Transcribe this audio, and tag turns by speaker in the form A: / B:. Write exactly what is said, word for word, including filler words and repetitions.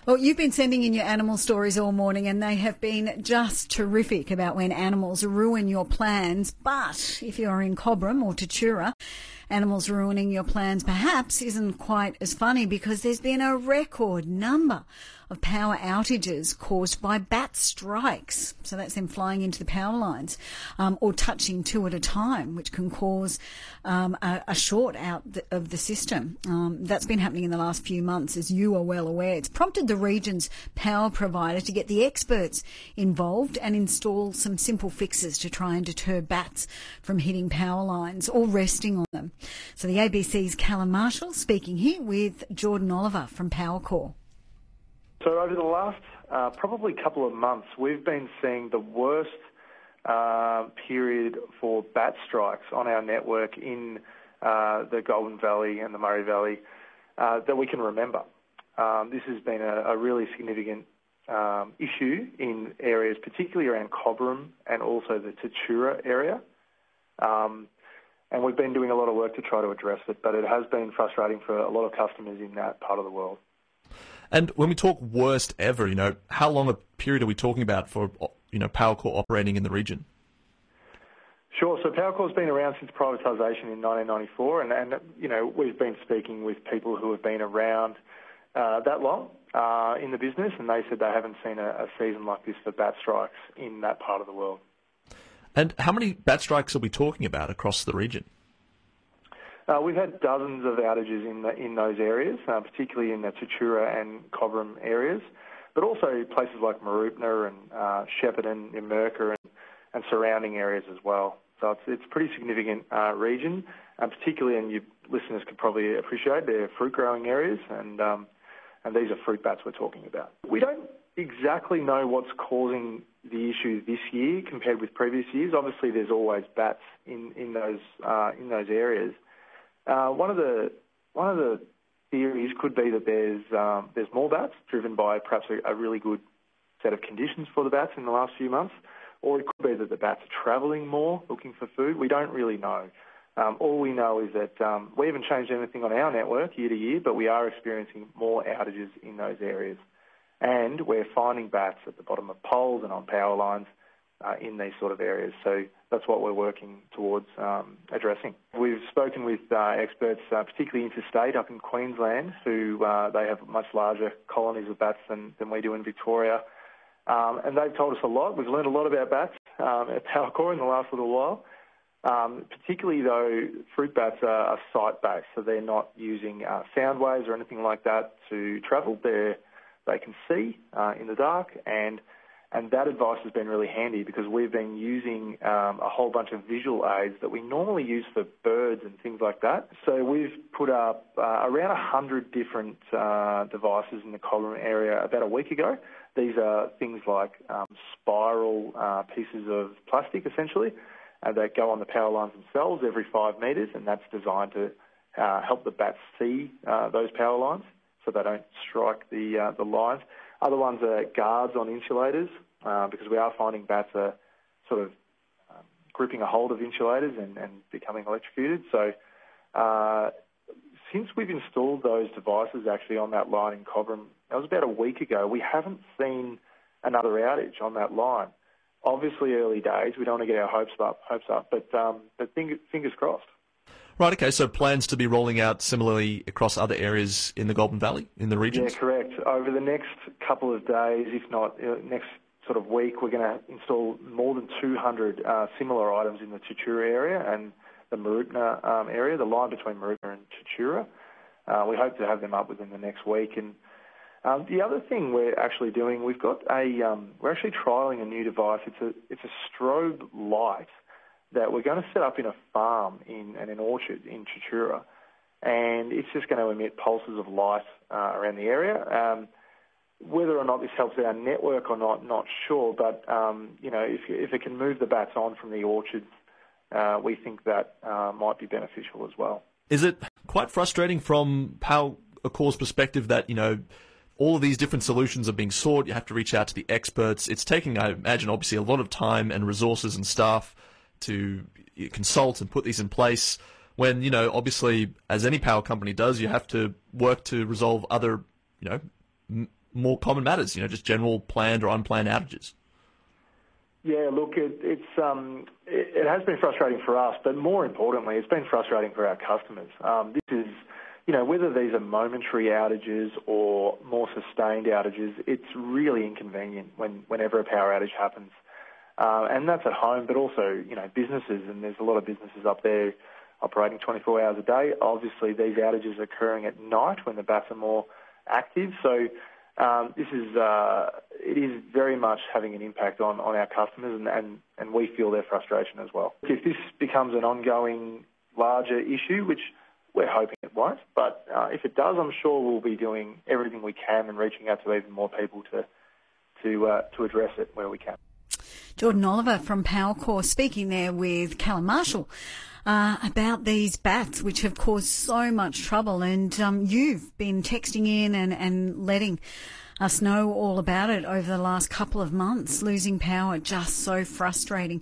A: Well, you've been sending in your animal stories all morning, and they have been just terrific about when animals ruin your plans. But if you're in Cobram or Tatura, animals ruining your plans perhaps isn't quite as funny, because there's been a record number of power outages caused by bat strikes. So that's them flying into the power lines um, or touching two at a time, which can cause um, a, a short out of the system. Um, that's been happening in the last few months, as you are well aware. It's prompted the region's power provider to get the experts involved and install some simple fixes to try and deter bats from hitting power lines or resting on them. So the A B C's Callum Marshall speaking here with Jordan Oliver from Powercor.
B: So over the last uh, probably couple of months, we've been seeing the worst uh, period for bat strikes on our network in uh, the Goulburn Valley and the Murray Valley uh, that we can remember. Um, this has been a, a really significant um, issue in areas, particularly around Cobram and also the Tatura area. Um, and we've been doing a lot of work to try to address it, but it has been frustrating for a lot of customers in that part of the world.
C: And when we talk worst ever, you know, how long a period are we talking about for, you know, Powercor operating in the region?
B: Sure. So Powercor's been around since privatisation in nineteen ninety-four, and, and you know, we've been speaking with people who have been around uh, that long uh, in the business, and they said they haven't seen a, a season like this for bat strikes in that part of the world.
C: And how many bat strikes are we talking about across the region?
B: Uh, we've had dozens of outages in the, in those areas, uh, particularly in the Tatura and Cobram areas, but also places like Mooroopna and uh, Shepparton, Imerka and, and surrounding areas as well. So it's it's a pretty significant uh, region, and particularly, and you listeners could probably appreciate, they're fruit-growing areas, and um, and these are fruit bats we're talking about. We don't exactly know what's causing the issue this year compared with previous years. Obviously, there's always bats in in those uh, in those areas. Uh, one of the one of the theories could be that there's um, there's more bats driven by perhaps a, a really good set of conditions for the bats in the last few months, or it could be that the bats are travelling more looking for food. We don't really know. Um, all we know is that um, we haven't changed anything on our network year to year, but we are experiencing more outages in those areas, and we're finding bats at the bottom of poles and on power lines uh, in these sort of areas. So that's what we're working towards um, addressing. We've spoken with uh, experts, uh, particularly interstate up in Queensland, who uh, they have much larger colonies of bats than, than we do in Victoria. Um, and they've told us a lot. We've learned a lot about bats um, at Powercor in the last little while. Um, particularly, though, fruit bats are, are site-based, so they're not using uh, sound waves or anything like that to travel. They're, they can see uh, in the dark, and And that advice has been really handy because we've been using um, a whole bunch of visual aids that we normally use for birds and things like that. So we've put up uh, around one hundred different uh, devices in the Cobram area about a week ago. These are things like um, spiral uh, pieces of plastic, essentially, uh, that go on the power lines themselves every five metres, and that's designed to uh, help the bats see uh, those power lines so they don't strike the uh, the lines. Other ones are guards on insulators, uh, because we are finding bats are sort of um, gripping a hold of insulators and, and becoming electrocuted. So uh, since we've installed those devices actually on that line in Cobram, that was about a week ago, we haven't seen another outage on that line. Obviously early days, we don't want to get our hopes up, hopes up, but, um, but fingers, fingers crossed.
C: Right, okay, so plans to be rolling out similarly across other areas in the Goulburn Valley, in the regions?
B: Yeah, correct. Over the next couple of days, if not uh, next sort of week, we're going to install more than two hundred uh, similar items in the Tatura area and the Mooroopna um, area, the line between Mooroopna and Tatura. Uh, we hope to have them up within the next week. And um, the other thing we're actually doing, we've got a, um, we're actually trialling a new device. It's a, it's a strobe light that we're going to set up in a farm in and an orchard in Tatura, and it's just going to emit pulses of light uh, around the area. Um, whether or not this helps our network or not, not sure, but um, you know, if, if it can move the bats on from the orchard, uh, we think that uh, might be beneficial as well.
C: Is it quite frustrating from Powercor's perspective that, you know, all of these different solutions are being sought, you have to reach out to the experts, it's taking, I imagine, obviously a lot of time and resources and staff to consult and put these in place when, you know, obviously, as any power company does, you have to work to resolve other, you know, m- more common matters, you know, just general planned or unplanned outages?
B: Yeah, look, it, it's um, it, it has been frustrating for us, but more importantly, it's been frustrating for our customers. Um, this is, you know, whether these are momentary outages or more sustained outages, it's really inconvenient when whenever a power outage happens, uh, and that's at home, but also, you know, businesses, and there's a lot of businesses up there operating twenty-four hours a day. Obviously, these outages are occurring at night when the bats are more active, so. Um, this is uh, it is very much having an impact on, on our customers, and, and, and we feel their frustration as well. If this becomes an ongoing larger issue, which we're hoping it won't, but uh, if it does, I'm sure we'll be doing everything we can and reaching out to even more people to to uh, to address it where we can.
A: Jordan Oliver from Powercor speaking there with Callum Marshall uh, about these bats which have caused so much trouble, and um, you've been texting in and, and letting us know all about it over the last couple of months. Losing power, just so frustrating.